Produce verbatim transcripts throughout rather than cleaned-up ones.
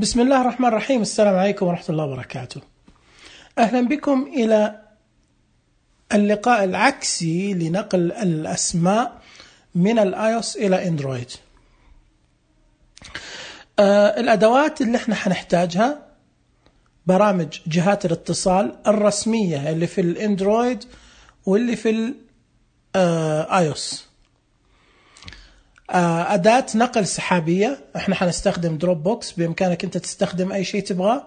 بسم الله الرحمن الرحيم. السلام عليكم ورحمة الله وبركاته. أهلا بكم إلى اللقاء العكسي لنقل الأسماء من الآيوس إلى أندرويد. آه الأدوات اللي احنا حنحتاجها برامج جهات الاتصال الرسمية اللي في الأندرويد واللي في الآيوس. آه أداة نقل سحابية، احنا حنستخدم دروب بوكس، بإمكانك انت تستخدم أي شيء تبغاه.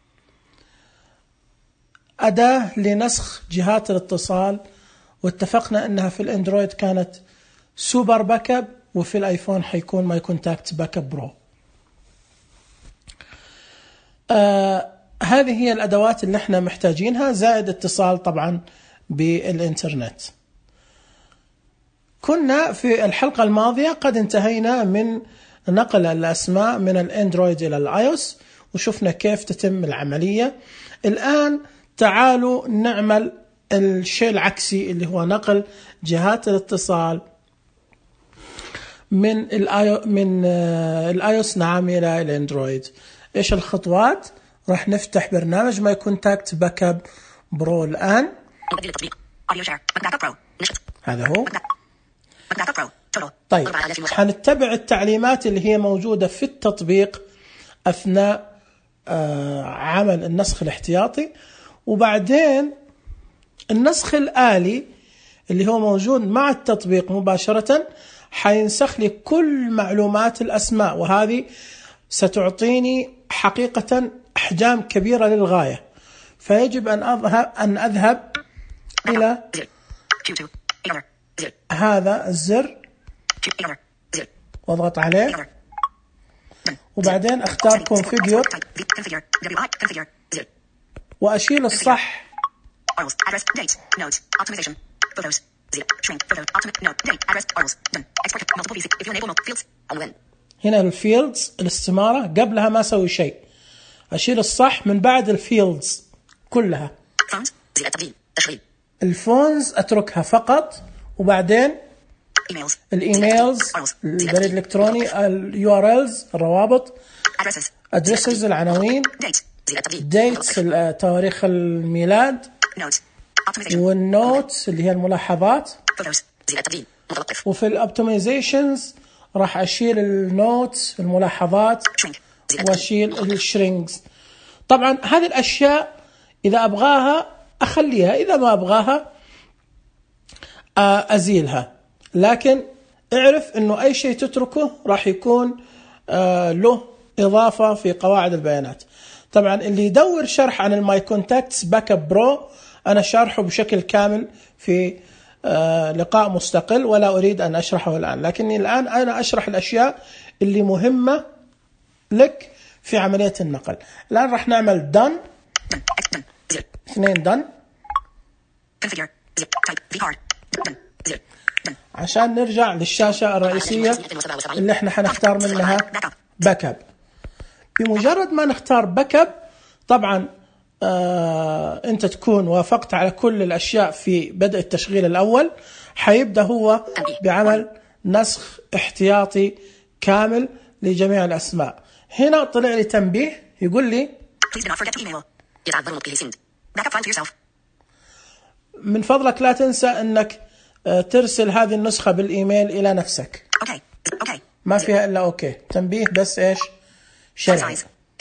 أداة لنسخ جهات الاتصال، واتفقنا أنها في الأندرويد كانت سوبر باك اب، وفي الآيفون حيكون ماي كونتاكت باك اب برو. آه هذه هي الأدوات اللي احنا محتاجينها، زائد اتصال طبعا بالإنترنت. كنا في الحلقة الماضية قد انتهينا من نقل الأسماء من الأندرويد إلى الآيوس، وشفنا كيف تتم العملية. الآن تعالوا نعمل الشيء العكسي اللي هو نقل جهات الاتصال من الآيو من الآيوس نعم إلى الأندرويد. إيش الخطوات؟ راح نفتح برنامج ماي كونتاكت باك اب برو الآن. هذا هو. طيب حنتبع التعليمات اللي هي موجودة في التطبيق أثناء آه عمل النسخ الاحتياطي، وبعدين النسخ الآلي اللي هو موجود مع التطبيق مباشرة حينسخ لي كل معلومات الأسماء، وهذه ستعطيني حقيقة أحجام كبيرة للغاية، فيجب أن أذهب, أن أذهب إلى هذا الزر واضغط عليه، وبعدين اختار كونفيجر واشيل الصح. هنا الفيلدز الاستمارة قبلها ما اسوي شيء، اشيل الصح من بعد الفيلدز كلها. الفونز اتركها فقط، وبعدين الايميلز، البريد الالكتروني، اليو ار إلز الروابط، ادريسز العناوين، ديتس تواريخ الميلاد، والنوتس اللي هي الملاحظات. وفي الاوبتمايزيشنز راح اشيل النوتس الملاحظات واشيل الشرينجز. طبعا هذه الاشياء اذا ابغاها اخليها، اذا ما ابغاها ازيلها، لكن اعرف انه اي شيء تتركه راح يكون له اضافة في قواعد البيانات. طبعا اللي يدور شرح عن الماي كونتاكتس باك اب برو انا شارحه بشكل كامل في لقاء مستقل، ولا اريد ان اشرحه الان، لكني الان انا اشرح الاشياء اللي مهمة لك في عملية النقل. الان راح نعمل done اثنين done عشان نرجع للشاشة الرئيسية اللي احنا حنختار منها باك اب. بمجرد ما نختار باك اب طبعا آه انت تكون وافقت على كل الاشياء في بدء التشغيل الاول، حيبدأ هو بعمل نسخ احتياطي كامل لجميع الاسماء. هنا طلع لي تنبيه يقول لي من فضلك لا تنسى انك ترسل هذه النسخة بالإيميل إلى نفسك. أوكي. أوكي. ما فيها إلا أوكي. تنبيه بس إيش؟ شرعي.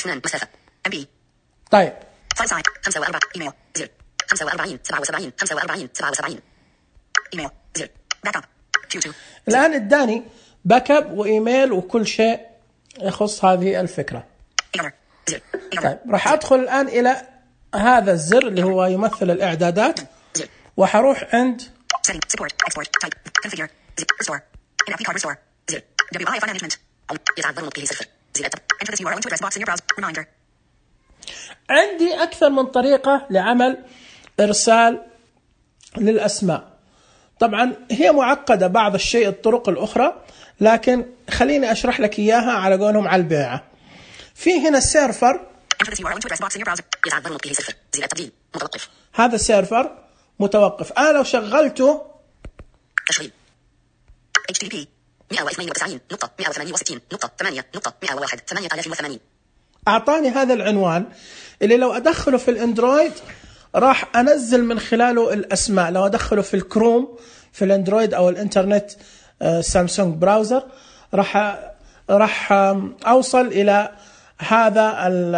طيب. خمسة وأربعين إيميل زر. خمسة وأربعين سبعة وسبعين خمسة وأربعين سبعة وسبعين إيميل زر. باك أب. الآن اداني باك أب وإيميل وكل شيء يخص هذه الفكرة. طيب راح أدخل الآن إلى هذا الزر اللي هو يمثل الإعدادات، وحروح عند Setting, support, export, type, configure, zip, restore, in app card restore, zip, W I F I management, يتعذر نطقه صفر، زر، enter this U R L into address box in your browser, reminder. عندي أكثر من طريقة لعمل إرسال للأسماء. طبعا هي معقدة بعض الشيء الطرق الأخرى، لكن خليني أشرح لك إياها على قولهم على البيعة. في هنا السيرفر، enter this U R L into address box in your browser, يتعذر نطقه صفر، زر التبديل، متوقف. هذا السيرفر متوقف. أنا لو شغلته تشغيل إتش تي تي بي مئة واثنين وتسعين نقطة مئة وثمانية وستين نقطة ثمانية نقطة مئة وواحد ثمانية آلاف وثمانين أعطاني هذا العنوان اللي لو أدخله في الأندرويد راح أنزل من خلاله الأسماء. لو أدخله في الكروم في الأندرويد أو الإنترنت سامسونج براوزر راح راح أوصل إلى هذا ال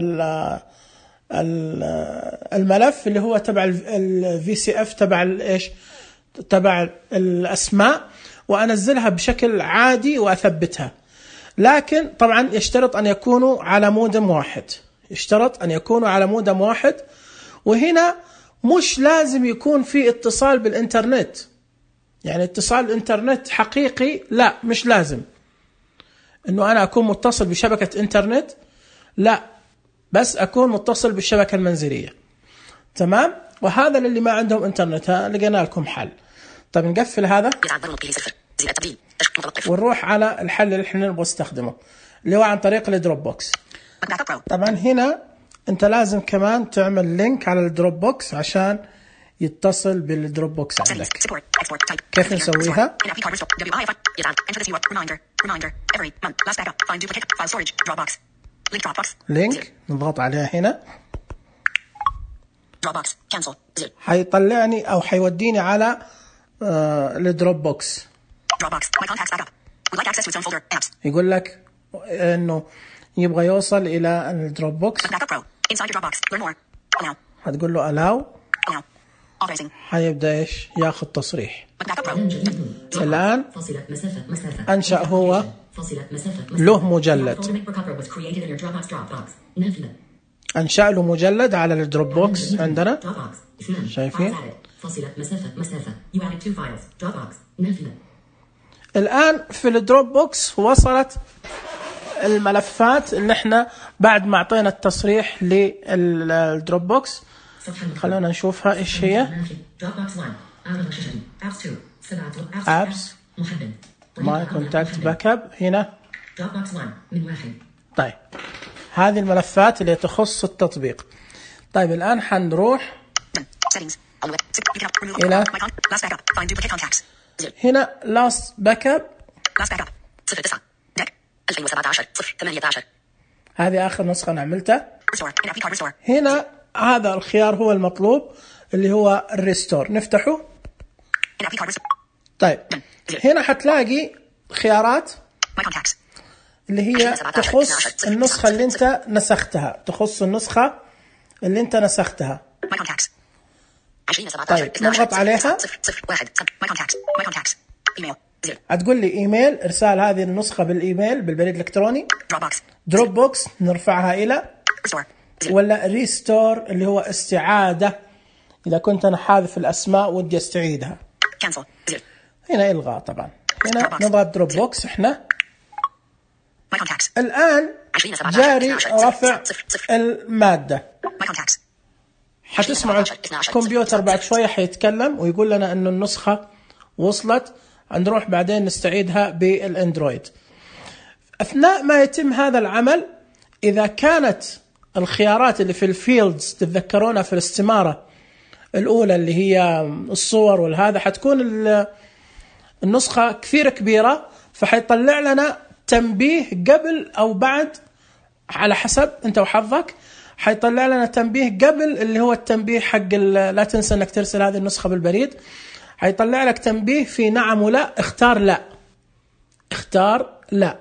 ال الملف اللي هو تبع الفي سي اف تبع الايش تبع الأسماء، وأنزلها بشكل عادي وأثبتها. لكن طبعا يشترط أن يكونوا على مودم واحد، يشترط أن يكونوا على مودم واحد. وهنا مش لازم يكون في اتصال بالإنترنت، يعني اتصال الإنترنت حقيقي لا، مش لازم إنه أنا أكون متصل بشبكة إنترنت، لا، بس أكون متصل بالشبكة المنزلية. تمام. وهذا للي ما عندهم إنترنت، ها لقينا لكم حل. طيب نقفل هذا ونروح على الحل اللي احنا نبغى نستخدمه اللي هو عن طريق الدروب بوكس. طبعا هنا انت لازم كمان تعمل لينك على الدروب بوكس عشان يتصل بالدروب بوكس عندك. كيف نسويها؟ لينك نضغط عليها هنا، حيطلعني او حيوديني على آه الدروب بوكس. يقول لك انه يبغى يوصل الى الدروب بوكس، هتقول له allow، حيبدا ايش ياخذ تصريح. الان انشأ هو له مجلد، انشأ له مجلد على الدروب بوكس عندنا، شايفين؟ الآن في الدروب بوكس وصلت الملفات اللي احنا بعد ما اعطينا التصريح للدروب بوكس. خلونا نشوفها ايش هي. apps my contact backup هنا. طيب هذه الملفات اللي تخص التطبيق. طيب الآن حنروح إلى هنا last backup، هذه آخر نسخة نعملتها. هنا هذا الخيار هو المطلوب اللي هو الريستور، نفتحه. طيب هنا حتلاقي خيارات اللي هي تخص النسخة اللي انت نسختها، تخص النسخة اللي انت نسختها. طيب نضغط عليها، هتقول لي ايميل، ارسال هذه النسخة بالايميل بالبريد الالكتروني. دروب بوكس نرفعها الى، ولا ريستور اللي هو استعادة اذا كنت انا حاذف الاسماء ودي استعيدها. هنا الغاء. طبعا هنا نضغط دروب بوكس. احنا الان جاري رفع المادة. حتسمعوا الكمبيوتر بعد شوية حيتكلم ويقول لنا انه النسخة وصلت، نروح بعدين نستعيدها بالاندرويد. اثناء ما يتم هذا العمل، اذا كانت الخيارات اللي في الفيلدز تتذكرونها في الاستمارة الاولى اللي هي الصور والهذا، حتكون النسخة كثير كبيرة، فحيطلع لنا تنبيه قبل او بعد على حسب انت وحظك. حيطلع لنا تنبيه قبل اللي هو التنبيه حق لا تنسى انك ترسل هذه النسخة بالبريد. حيطلع لك تنبيه في نعم ولا، اختار لا، اختار لا،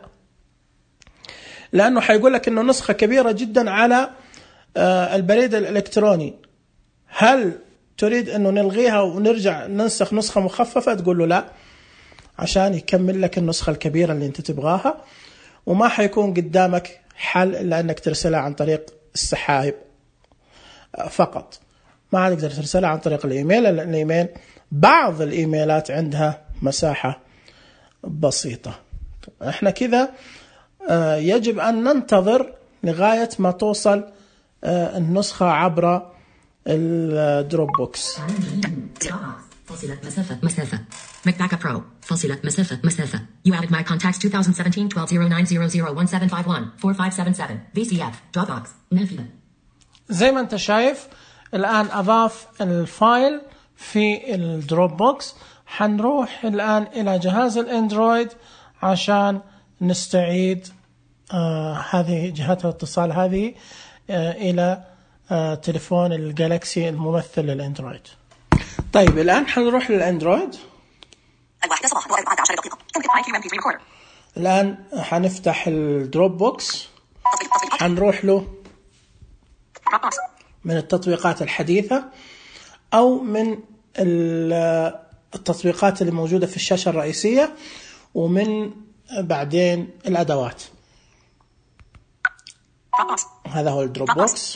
لانه حيقول لك انه نسخة كبيرة جدا على البريد الالكتروني. هل تريد انه نلغيها ونرجع ننسخ نسخة مخففة؟ تقول له لا، عشان يكمل لك النسخة الكبيرة اللي انت تبغاها. وما حيكون قدامك حل الا انك ترسلها عن طريق السحائب فقط، ما هتقدر ترسلها عن طريق الايميل، لان الايميل بعض الايميلات عندها مساحة بسيطة. احنا كذا يجب ان ننتظر لغاية ما توصل النسخة عبر الدروب بوكس. فاصلة مسافة مسافة Mac Backup Pro فاصلة مسافة مسافة You added my contacts twenty seventeen twelve oh nine oh oh one seven five one four five seven seven V C F Dropbox نافذة. زي ما انت شايف الآن أضاف الفايل في الدروب بوكس. حنروح الآن إلى جهاز الأندرويد عشان نستعيد آه هذه جهات الاتصال هذه آه إلى آه تليفون الجالكسي الممثل للأندرويد. طيب الآن حنروح للأندرويد. الواحدة صباحا وأربعة عشر دقيقة. الآن حنفتح الدروب بوكس، حنروح له من التطبيقات الحديثة أو من التطبيقات اللي موجودة في الشاشة الرئيسية، ومن بعدين الأدوات. هذا هو الدروب بوكس.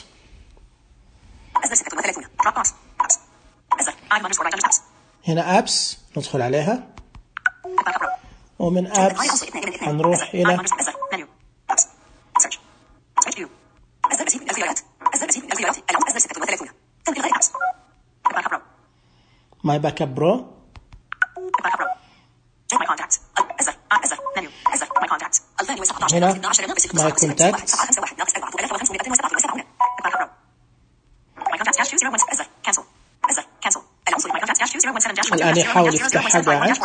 هنا أبس ندخل عليها، ومن أبس هنروح إلى ماي باك اب برو. هنا ماي كونتاكت. الآن يحاول يفتحها قاعد.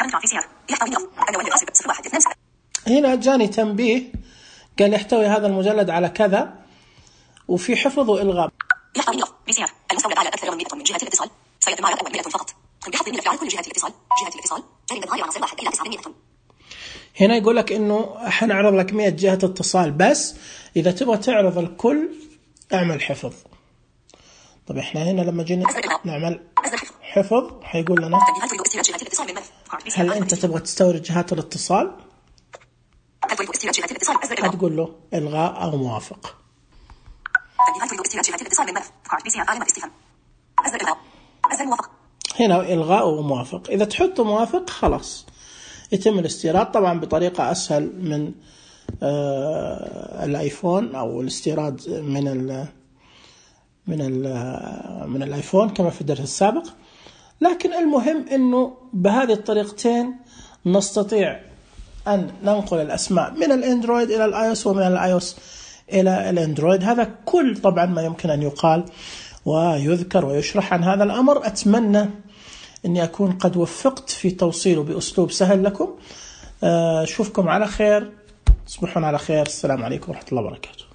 هنا جاني تنبيه قال يحتوي هذا المجلد على كذا، وفي حفظ وإلغاء. يحتوي ملف بي سي ار المستورد على أكثر من مئة من جهات الاتصال. سيتم عرض أول مئة فقط. بحفظ الملف على كل جهات الاتصال. جهات الاتصال جانب الظاهر عناصر واحد إلى تسعمائة. هنا يقول لك إنه حنعرض لك مئة جهة اتصال، بس إذا تبغى تعرض الكل اعمل حفظ. طب إحنا هنا لما جينا نعمل حفظ حيقول لنا هل أنت تبغى تستورد جهات الاتصال؟ هتقول له إلغاء أو موافق. هنا إلغاء وموافق. إذا تحط موافق خلاص يتم الاستيراد، طبعا بطريقة أسهل من آه الآيفون أو الاستيراد من ال من ال من الآيفون كما في الدرس السابق. لكن المهم إنه بهذه الطريقتين نستطيع أن ننقل الأسماء من الأندرويد إلى الآيوس، ومن الآيوس إلى الأندرويد. هذا كل طبعا ما يمكن أن يقال ويذكر ويشرح عن هذا الأمر. أتمنى أني أكون قد وفقت في توصيله بأسلوب سهل لكم. أشوفكم على خير، تصبحون على خير. السلام عليكم ورحمة الله وبركاته.